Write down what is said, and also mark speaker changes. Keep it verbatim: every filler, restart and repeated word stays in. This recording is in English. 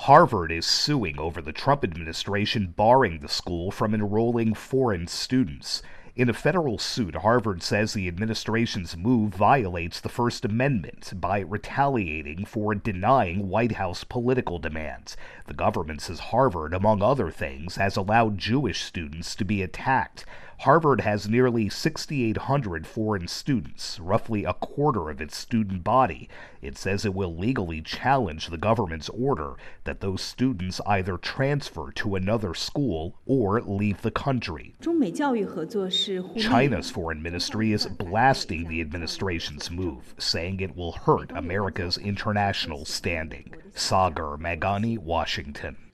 Speaker 1: Harvard is suing over the Trump administration barring the school from enrolling foreign students. In a federal suit, Harvard says the administration's move violates the First Amendment by retaliating for denying White House political demands. The government says Harvard, among other things, has allowed Jewish students to be attacked. Harvard has nearly six thousand eight hundred foreign students, roughly a quarter of its student body. It says it will legally challenge the government's order that those students either transfer to another school or leave the country. China's foreign ministry is blasting the administration's move, saying it will hurt America's international standing. Sagar Meghani, Washington.